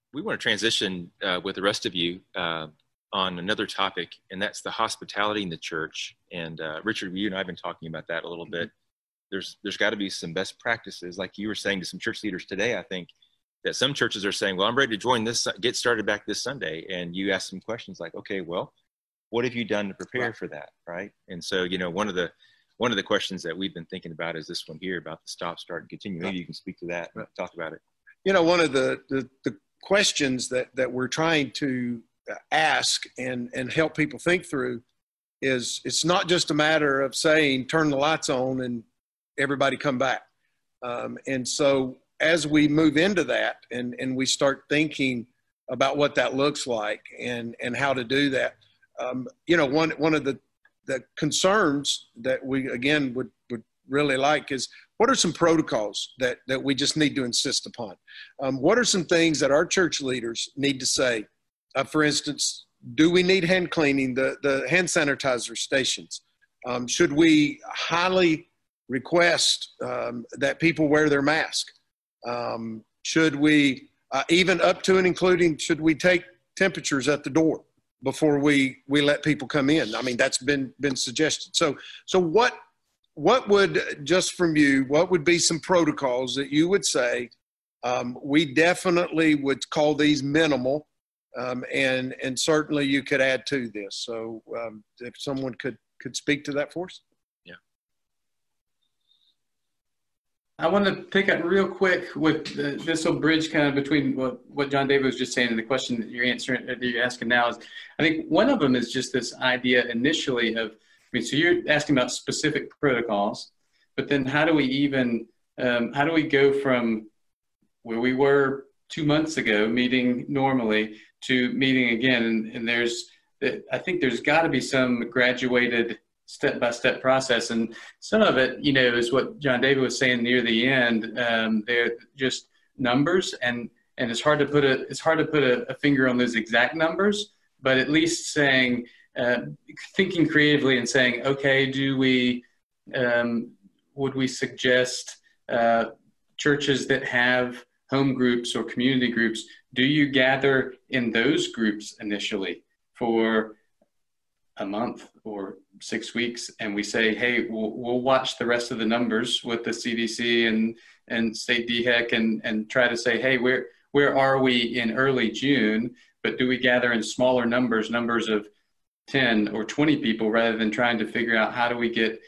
we want to transition with the rest of you on another topic, and that's the hospitality in the church. And Richard, you and I have been talking about that a little bit. There's got to be some best practices, like you were saying to some church leaders today. I think that some churches are saying, well, I'm ready to join this, get started back this Sunday. And you ask some questions like, okay, well, what have you done to prepare for that, right? And so, one of the questions that we've been thinking about is this one here about the stop, start, and continue. Maybe you can speak to that and talk about it. One of the questions that we're trying to ask and help people think through is, it's not just a matter of saying, turn the lights on and everybody come back. And so as we move into that and we start thinking about what that looks like and how to do that, one of the concerns that we, again, would really like is, what are some protocols that we just need to insist upon? What are some things that our church leaders need to say? For instance, do we need hand cleaning, the hand sanitizer stations? Should we highly request that people wear their mask? Should we, even up to and including, should we take temperatures at the door before we let people come in? I mean, that's been suggested. So what would, just from you, what would be some protocols that you would say, we definitely would call these minimal, and certainly you could add to this. So if someone could speak to that for us. Yeah. I want to pick up real quick with this will bridge kind of between what John David was just saying and the question that you're asking now. Is, I think one of them is just this idea initially of, so you're asking about specific protocols, but then how do we go from where we were 2 months ago meeting normally to meeting again? And I think there's got to be some graduated step-by-step process. And some of it, is what John David was saying near the end. They're just numbers, and it's hard to put a finger on those exact numbers, but at least saying, thinking creatively and saying, okay, would we suggest churches that have home groups or community groups, do you gather in those groups initially for a month or 6 weeks, and we say, hey, we'll watch the rest of the numbers with the CDC and state DHEC and try to say, hey, where are we in early June? But do we gather in smaller numbers of 10 or 20 people, rather than trying to figure out how do we get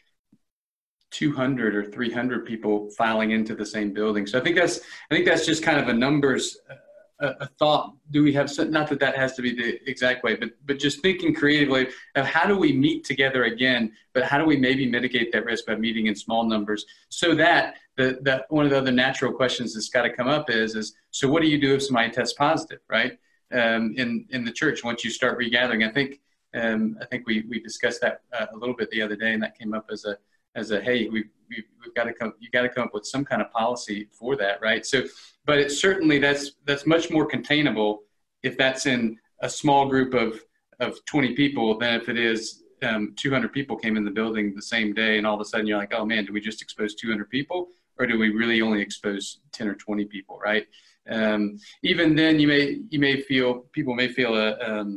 200 or 300 people filing into the same building? So I think that's just kind of a numbers, a thought. Do we have some, not that has to be the exact way, but just thinking creatively of how do we meet together again, but how do we maybe mitigate that risk by meeting in small numbers, so that the one of the other natural questions that's got to come up is so what do you do if somebody tests positive, right? In the church once you start regathering. I think we discussed that a little bit the other day, and that came up as a hey, you got to come up with some kind of policy for that, right? So, but it's certainly that's much more containable if that's in a small group of 20 people than if it is 200 people came in the building the same day, and all of a sudden you're like, oh man, did we just expose 200 people, or do we really only expose 10 or 20 people, right? Even then, people may feel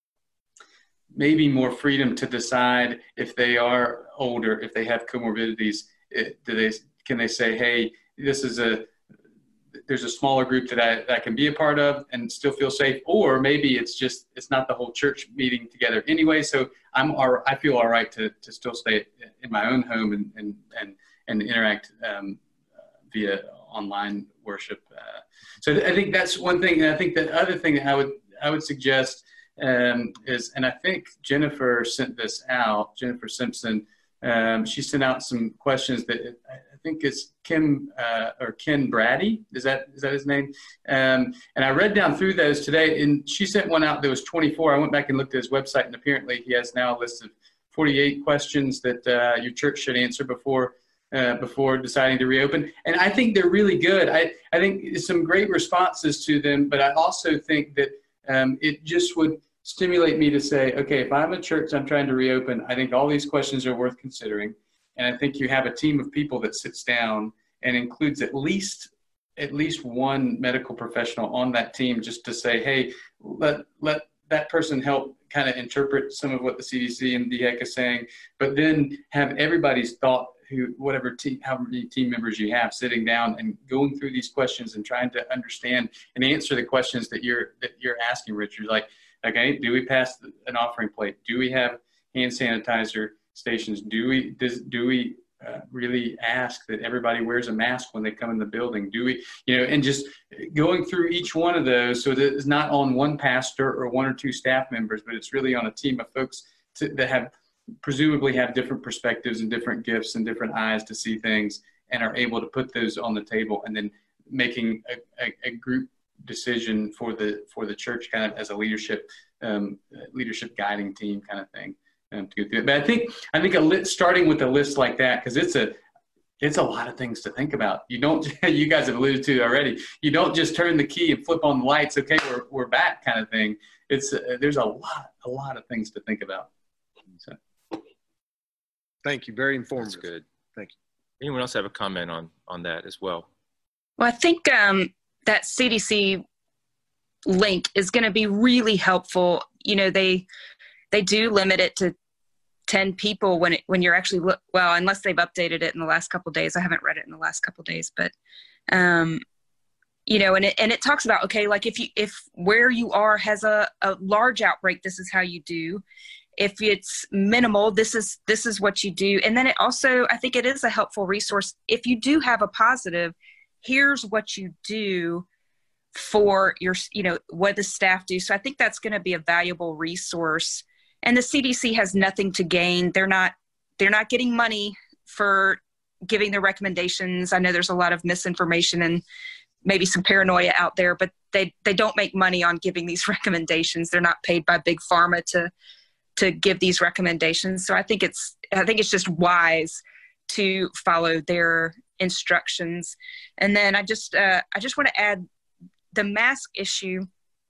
maybe more freedom to decide if they are older, if they have comorbidities. Can they say, hey, there's a smaller group that I can be a part of and still feel safe, or maybe it's not the whole church meeting together anyway, so I feel all right to still stay in my own home and interact via online worship. So I think that's one thing. And I think the other thing that I would suggest is, and I think Jennifer sent this out, Jennifer Simpson, she sent out some questions that I think it's Ken Brady. Is that his name? And I read down through those today, and she sent one out that was 24. I went back and looked at his website, and apparently he has now a list of 48 questions that your church should answer before deciding to reopen. And I think they're really good. I think some great responses to them, but I also think that it just would stimulate me to say, okay, if I'm a church, I'm trying to reopen, I think all these questions are worth considering. And I think you have a team of people that sits down and includes at least at least one medical professional on that team just to say, hey, let that person help kind of interpret some of what the CDC and DHEC is saying, but then have everybody's thought, how many team members you have, sitting down and going through these questions and trying to understand and answer the questions that you're asking, Richard. Like, okay, do we pass an offering plate? Do we have hand sanitizer stations? Do we really ask that everybody wears a mask when they come in the building? Do we, and just going through each one of those, so that it's not on one pastor or one or two staff members, but it's really on a team of folks that presumably have different perspectives and different gifts and different eyes to see things, and are able to put those on the table, and then making a group decision for the church, kind of as a leadership guiding team kind of thing. To go through it. But I think starting with a list like that, because it's a lot of things to think about. You guys have alluded to it already. You don't just turn the key and flip on the lights. Okay, we're back, kind of thing. There's a lot of things to think about. So. Thank you. Very informative. That's good. Thank you. Anyone else have a comment on that as well? Well, I think that CDC link is going to be really helpful. They do limit it to 10 people when you're actually, unless they've updated it in the last couple of days. I haven't read it in the last couple of days, but, and it talks about, okay, like if where you are has a large outbreak, this is how you do. If it's minimal, this is what you do. And then it also, I think it is a helpful resource. If you do have a positive, here's what you do for your, what the staff do. So I think that's going to be a valuable resource. And the CDC has nothing to gain. They're not getting money for giving the recommendations. I know there's a lot of misinformation and maybe some paranoia out there, but they don't make money on giving these recommendations. They're not paid by Big Pharma to give these recommendations. So I think it's just wise to follow their instructions. And then I just want to add the mask issue.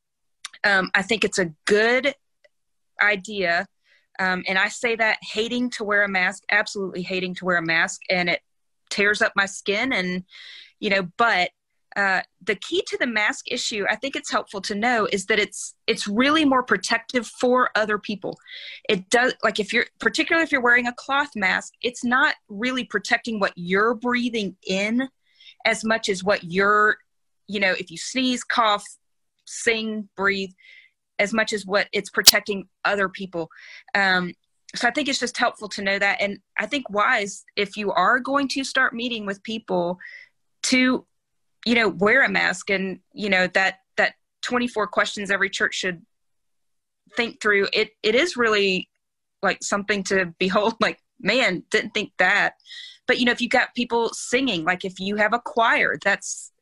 I think it's a good idea. And I say that hating to wear a mask, absolutely hating to wear a mask, and it tears up my skin. And, but the key to the mask issue, I think it's helpful to know, is that it's really more protective for other people. It does, like particularly if you're wearing a cloth mask, it's not really protecting what you're breathing in as much as what you're, if you sneeze, cough, sing, breathe, as much as what it's protecting other people. So I think it's just helpful to know that. And I think wise, if you are going to start meeting with people, to, wear a mask, and, that 24 questions every church should think through. It is really like something to behold, like, man, didn't think that. But, if you got people singing, like if you have a choir, that's,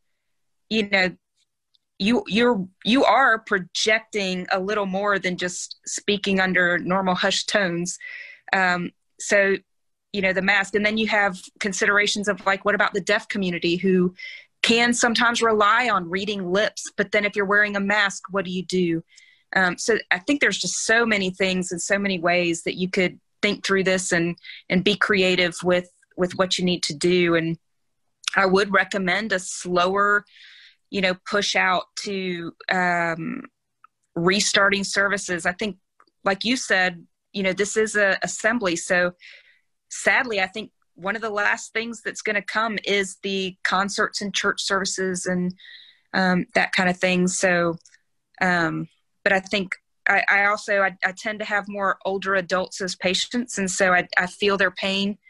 you are projecting a little more than just speaking under normal hushed tones. So, the mask, and then you have considerations of, like, what about the deaf community who can sometimes rely on reading lips, but then if you're wearing a mask, what do you do? So I think there's just so many things and so many ways that you could think through this and be creative with what you need to do. And I would recommend a slower, push out to restarting services. I think, like you said, this is a assembly. So sadly, I think one of the last things that's going to come is the concerts and church services and that kind of thing. So, but I think I also tend to have more older adults as patients. And so I feel their pain,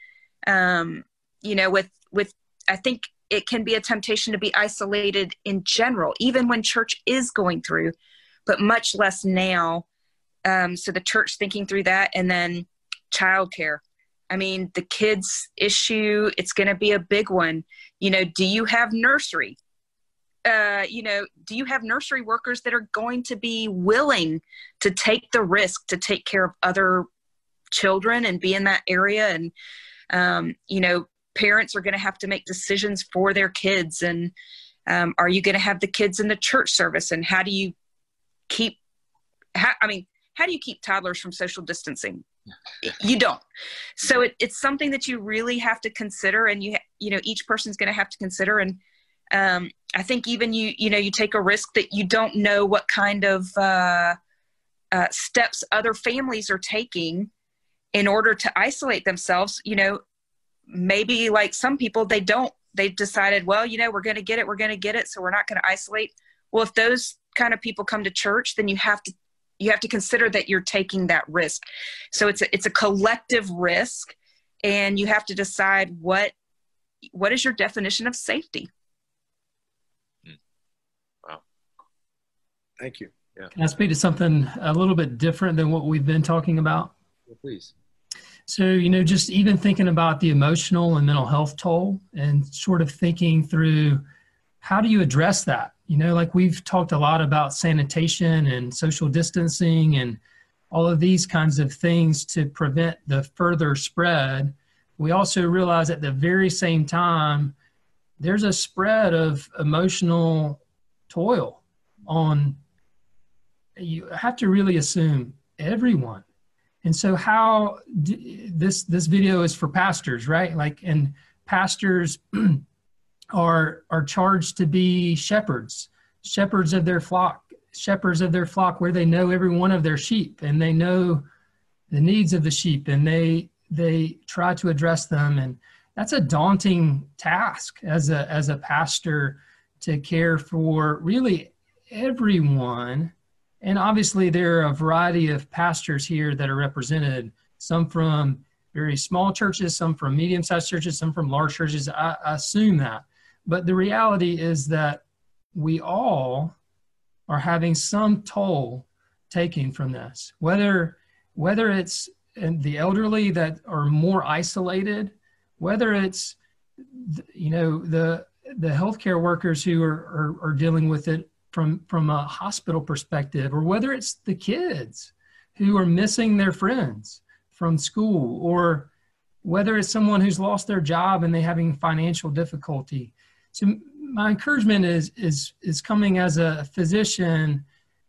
with, I think it can be a temptation to be isolated in general, even when church is going through, but much less now. So the church thinking through that, and then childcare. I mean, the kids issue, it's going to be a big one. Do you have nursery? Do you have nursery workers that are going to be willing to take the risk to take care of other children and be in that area? And, parents are going to have to make decisions for their kids. And are you going to have the kids in the church service? And how do you keep toddlers from social distancing? You don't. So it's something that you really have to consider, and each person's going to have to consider. And I think even you take a risk that you don't know what kind of steps other families are taking in order to isolate themselves. Maybe like some people, they decided, well, we're going to get it. So we're not going to isolate. Well, if those kind of people come to church, then you have to consider that you're taking that risk. So it's a collective risk, and you have to decide what is your definition of safety. Wow. Thank you. Yeah. Can I speak to something a little bit different than what we've been talking about? Yeah, please. So, just even thinking about the emotional and mental health toll, and sort of thinking through how do you address that? Like we've talked a lot about sanitation and social distancing and all of these kinds of things to prevent the further spread. We also realize at the very same time, there's a spread of emotional toil on, you have to really assume, everyone. And so this video is for pastors, right? And pastors are charged to be shepherds of their flock, where they know every one of their sheep, and they know the needs of the sheep, and they try to address them. And that's a daunting task as a pastor, to care for really everyone. And obviously there are a variety of pastors here that are represented, some from very small churches, some from medium-sized churches, some from large churches. I assume that. But the reality is that we all are having some toll taken from this, whether it's the elderly that are more isolated, whether it's, the healthcare workers who are dealing with it from a hospital perspective, or whether it's the kids who are missing their friends from school, or whether it's someone who's lost their job and they're having financial difficulty. So my encouragement is coming as a physician.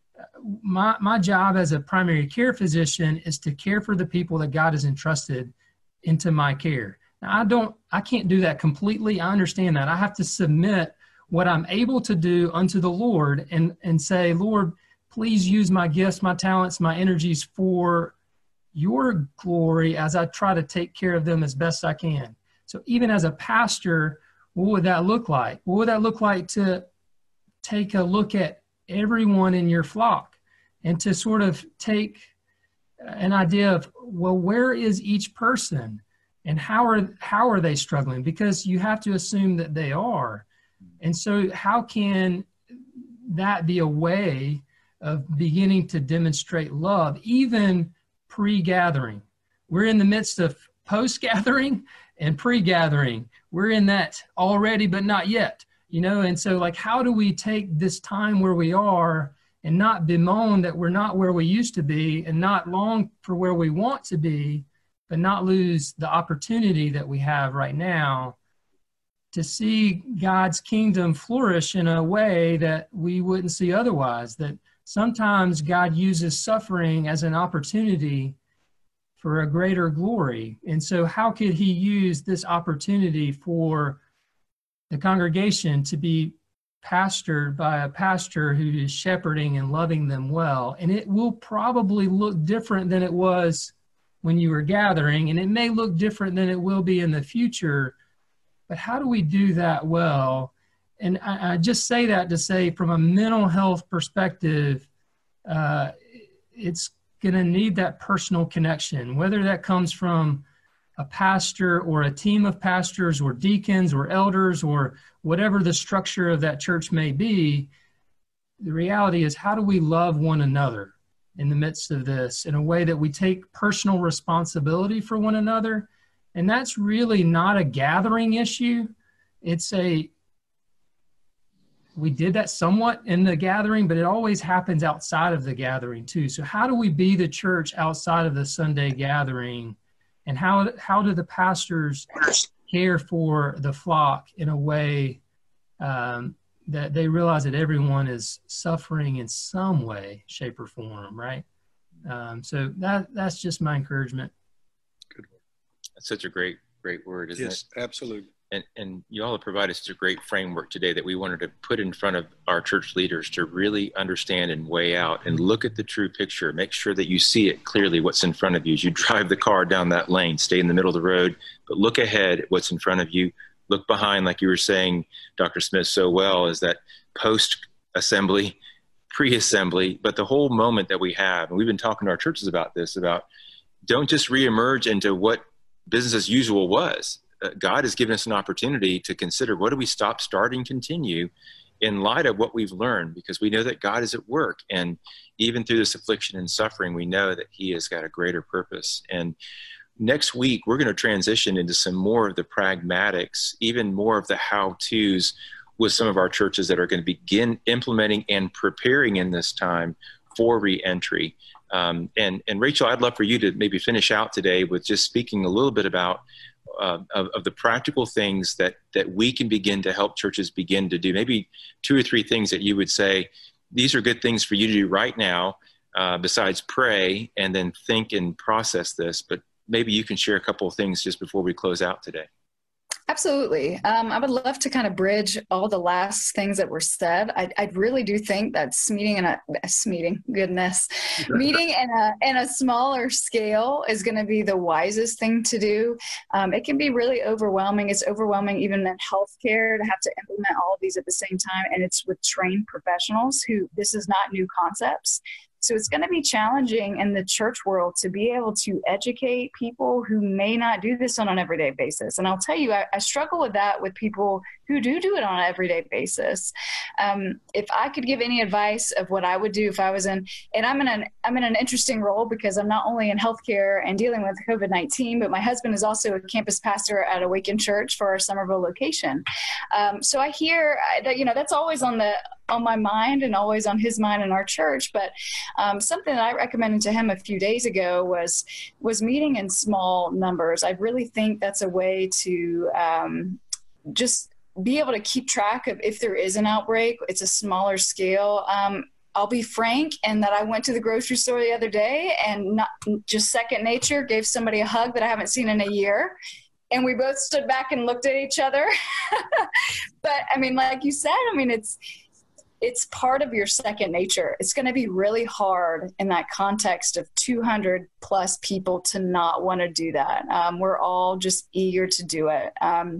My job as a primary care physician is to care for the people that God has entrusted into my care. Now, I can't do that completely. I understand that. I have to submit what I'm able to do unto the Lord, and say, Lord, please use my gifts, my talents, my energies for your glory as I try to take care of them as best I can. So even as a pastor, what would that look like? What would that look like to take a look at everyone in your flock, and to sort of take an idea of, well, where is each person, and how are they struggling? Because you have to assume that they are. And so how can that be a way of beginning to demonstrate love, even pre-gathering? We're in the midst of post-gathering and pre-gathering. We're in that already, but not yet, and so how do we take this time where we are and not bemoan that we're not where we used to be, and not long for where we want to be, but not lose the opportunity that we have right now to see God's kingdom flourish in a way that we wouldn't see otherwise. That sometimes God uses suffering as an opportunity for a greater glory. And so how could he use this opportunity for the congregation to be pastored by a pastor who is shepherding and loving them well? And it will probably look different than it was when you were gathering, and it may look different than it will be in the future. But how do we do that well? And I just say that to say, from a mental health perspective, it's going to need that personal connection, whether that comes from a pastor or a team of pastors or deacons or elders or whatever the structure of that church may be. The reality is, how do we love one another in the midst of this in a way that we take personal responsibility for one another? And that's really not a gathering issue. We did that somewhat in the gathering, but it always happens outside of the gathering too. So how do we be the church outside of the Sunday gathering? And how do the pastors care for the flock in a way that they realize that everyone is suffering in some way, shape, or form, right? So that's just my encouragement. That's such a great word, isn't it? Yes, absolutely. And you all have provided such a great framework today that we wanted to put in front of our church leaders to really understand and weigh out and look at the true picture. Make sure that you see it clearly what's in front of you as you drive the car down that lane. Stay in the middle of the road, but look ahead at what's in front of you. Look behind, like you were saying, Dr. Smith, so well, is that post-assembly, pre-assembly, but the whole moment that we have, and we've been talking to our churches about this, about don't just reemerge into what business as usual was. God has given us an opportunity to consider, what do we stop, start, and continue in light of what we've learned? Because we know that God is at work. And even through this affliction and suffering, we know that he has got a greater purpose. And next week, we're going to transition into some more of the pragmatics, even more of the how-tos with some of our churches that are going to begin implementing and preparing in this time for reentry. And Rachel, I'd love for you to maybe finish out today with just speaking a little bit about of the practical things that we can begin to help churches begin to do. Maybe 2 or 3 things that you would say, these are good things for you to do right now, besides pray and then think and process this. But maybe you can share a couple of things just before we close out today. Absolutely. I would love to kind of bridge all the last things that were said. I really do think that meeting in a smaller scale is going to be the wisest thing to do. It can be really overwhelming. It's overwhelming even in healthcare to have to implement all of these at the same time. And it's with trained professionals this is not new concepts. So it's going to be challenging in the church world to be able to educate people who may not do this on an everyday basis. And I'll tell you, I struggle with that with people who do it on an everyday basis. If I could give any advice of what I would do if I was in, and I'm in an interesting role because I'm not only in healthcare and dealing with COVID-19, but my husband is also a campus pastor at Awaken Church for our Somerville location. So I hear that, that's always on my mind and always on his mind in our church. But something that I recommended to him a few days ago was meeting in small numbers. I really think that's a way to just be able to keep track of if there is an outbreak. It's a smaller scale. I'll be frank in that I went to the grocery store the other day and not just second nature, gave somebody a hug that I haven't seen in a year. And we both stood back and looked at each other. But I mean, like you said, it's part of your second nature. It's going to be really hard in that context of 200 plus people to not want to do that. We're all just eager to do it.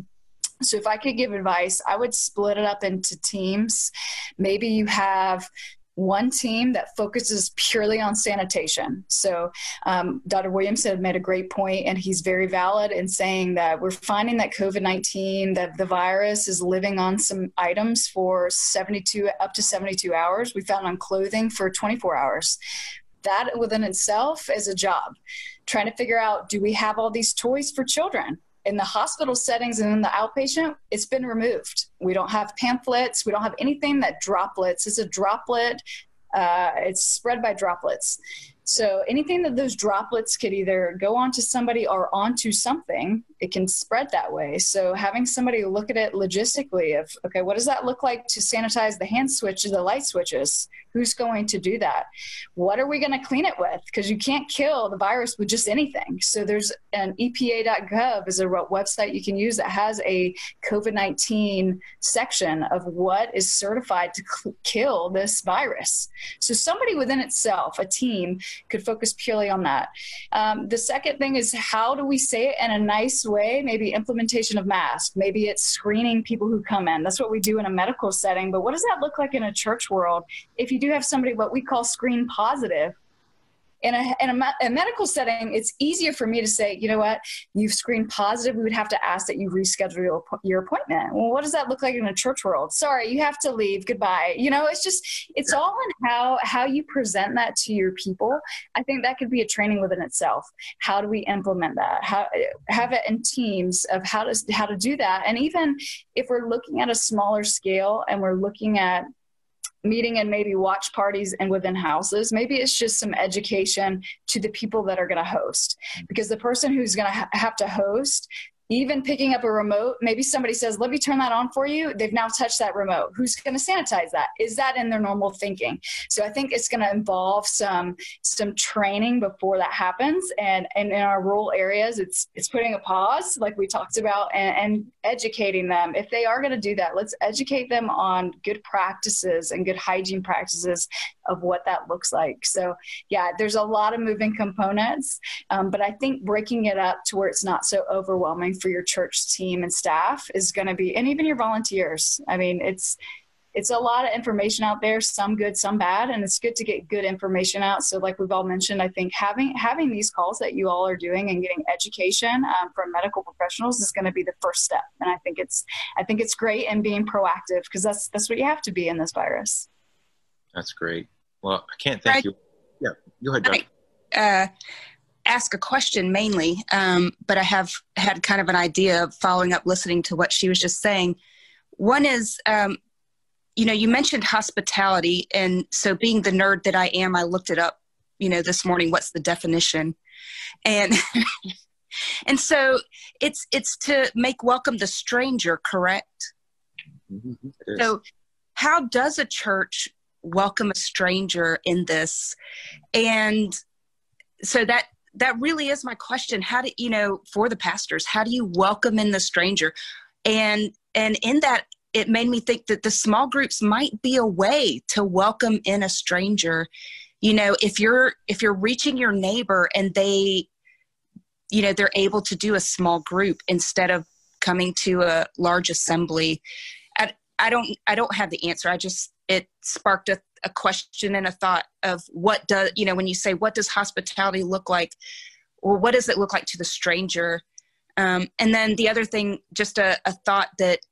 So if I could give advice, I would split it up into teams. Maybe you have one team that focuses purely on sanitation. So Dr. Williamson made a great point, and he's very valid in saying that we're finding that COVID-19, that the virus is living on some items for up to 72 hours. We found on clothing for 24 hours. That within itself is a job. Trying to figure out, do we have all these toys for children? In the hospital settings and in the outpatient, it's been removed. We don't have pamphlets. We don't have anything that droplets. It's a droplet. It's spread by droplets. So anything that those droplets could either go onto somebody or onto something, it can spread that way. So having somebody look at it logistically of, okay, what does that look like to sanitize the hand switches, the light switches? Who's going to do that? What are we going to clean it with? Because you can't kill the virus with just anything. So there's an EPA.gov is a website you can use that has a COVID-19 section of what is certified to kill this virus. So somebody within itself, a team, could focus purely on that. The second thing is, how do we say it in a nice way? Maybe implementation of masks. Maybe it's screening people who come in. That's what we do in a medical setting. But what does that look like in a church world if you do have somebody what we call screen positive? In a medical setting, it's easier for me to say, you know what, you've screened positive. We would have to ask that you reschedule your appointment. Well, what does that look like in a church world? Sorry, you have to leave. Goodbye. It's all in how you present that to your people. I think that could be a training within itself. How do we implement that? How have it in teams of how to do that? And even if we're looking at a smaller scale and we're looking at meeting and maybe watch parties and within houses, maybe it's just some education to the people that are going to host, because the person who's going to have to host, even picking up a remote, maybe somebody says, let me turn that on for you. They've now touched that remote. Who's going to sanitize that? Is that in their normal thinking? So I think it's going to involve some training before that happens. And in our rural areas, it's putting a pause, like we talked about, and educating them. If they are going to do that, let's educate them on good practices and good hygiene practices of what that looks like. So yeah, there's a lot of moving components, but I think breaking it up to where it's not so overwhelming for your church team and staff is going to be, and even your volunteers. I mean, it's a lot of information out there, some good, some bad, and it's good to get good information out. So like we've all mentioned, I think having these calls that you all are doing and getting education from medical professionals is going to be the first step. And I think it's great, and being proactive, because that's what you have to be in this virus. That's great. Well, I can't thank you. Yeah, go ahead, Doc. Ask a question mainly, but I have had kind of an idea of following up, listening to what she was just saying. One is, you mentioned hospitality, and so being the nerd that I am, I looked it up, this morning, what's the definition? And and so it's to make welcome the stranger, correct? Mm-hmm. So how does a church welcome a stranger in this? And so that really is my question. How do for the pastors, how do you welcome in the stranger? And in that, it made me think that the small groups might be a way to welcome in a stranger. If you're reaching your neighbor and they, they're able to do a small group instead of coming to a large assembly. I don't have the answer. It sparked a question and a thought of what does, when you say, what does hospitality look like? Or what does it look like to the stranger? And then the other thing, just a thought that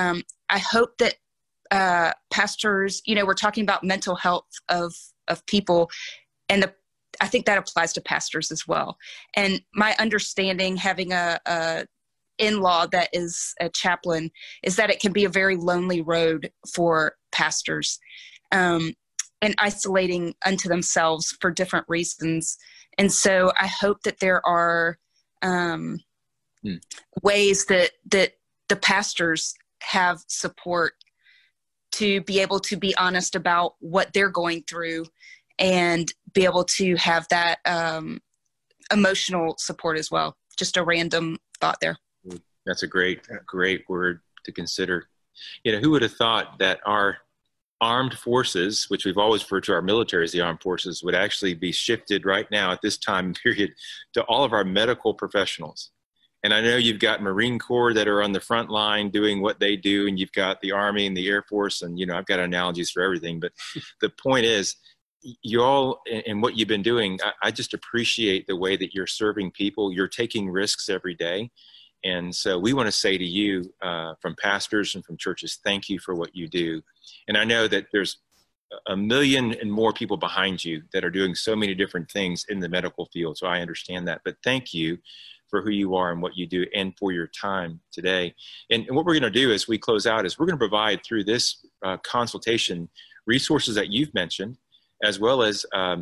I hope that pastors, we're talking about mental health of people, and I think that applies to pastors as well. And my understanding, having a in-law that is a chaplain, is that it can be a very lonely road for pastors, and isolating unto themselves for different reasons. And so I hope that there are ways that the pastors have support to be able to be honest about what they're going through and be able to have that emotional support as well. Just a random thought there. That's a great word to consider. Who would have thought that our armed forces, which we've always referred to our military as the armed forces, would actually be shifted right now at this time period to all of our medical professionals. And I know you've got Marine Corps that are on the front line doing what they do, and you've got the Army and the Air Force, and I've got analogies for everything. But the point is, you all, and what you've been doing, I just appreciate the way that you're serving people. You're taking risks every day. And so we want to say to you, from pastors and from churches, thank you for what you do. And I know that there's a million and more people behind you that are doing so many different things in the medical field. So I understand that. But thank you for who you are and what you do, and for your time today. And what we're going to do as we close out is we're going to provide through this consultation resources that you've mentioned, as well as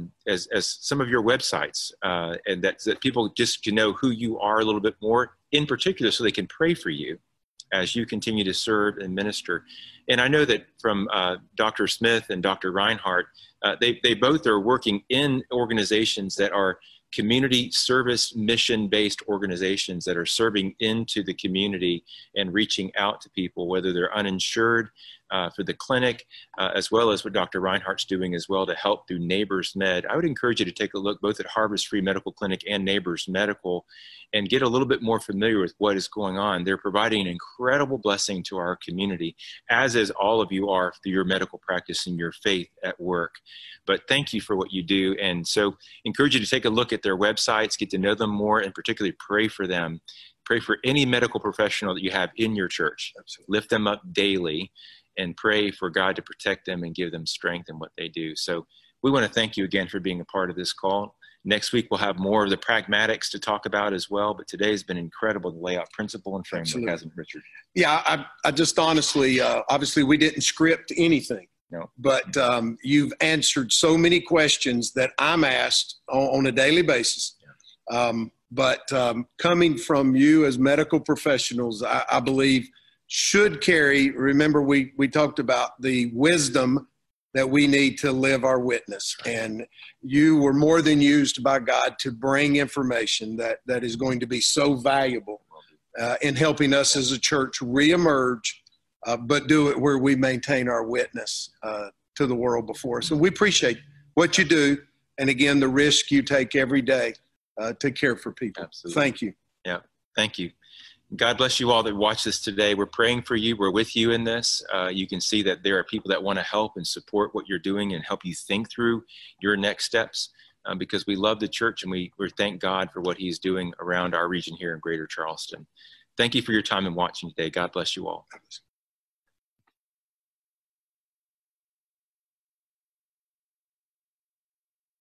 some of your websites, and that people just can know who you are a little bit more, in particular, so they can pray for you as you continue to serve and minister. And I know that from Dr. Smith and Dr. Reinhardt, they both are working in organizations that are community service, mission-based organizations that are serving into the community and reaching out to people, whether they're uninsured, for the clinic, as well as what Dr. Reinhardt's doing as well to help through Neighbors Med. I would encourage you to take a look both at Harvest Free Medical Clinic and Neighbors Medical and get a little bit more familiar with what is going on. They're providing an incredible blessing to our community, as is all of you are through your medical practice and your faith at work. But thank you for what you do. And so encourage you to take a look at their websites, get to know them more, and particularly pray for them. Pray for any medical professional that you have in your church. Absolutely. Lift them up daily and pray for God to protect them and give them strength in what they do. So we want to thank you again for being a part of this call. Next week, we'll have more of the pragmatics to talk about as well. But today has been incredible to lay out principle and framework, Absolutely. Hasn't it, Richard? Yeah, I just honestly, obviously we didn't script anything. No. But you've answered so many questions that I'm asked on a daily basis. but coming from you as medical professionals, I believe should carry, remember we talked about the wisdom that we need to live our witness. And you were more than used by God to bring information that is going to be so valuable in helping us as a church reemerge, but do it where we maintain our witness to the world before us. And we appreciate what you do. And again, the risk you take every day to care for people. Absolutely. Thank you. Yeah, thank you. God bless you all that watch this today. We're praying for you. We're with you in this. You can see that there are people that want to help and support what you're doing and help you think through your next steps because we love the church and we thank God for what he's doing around our region here in Greater Charleston. Thank you for your time and watching today. God bless you all.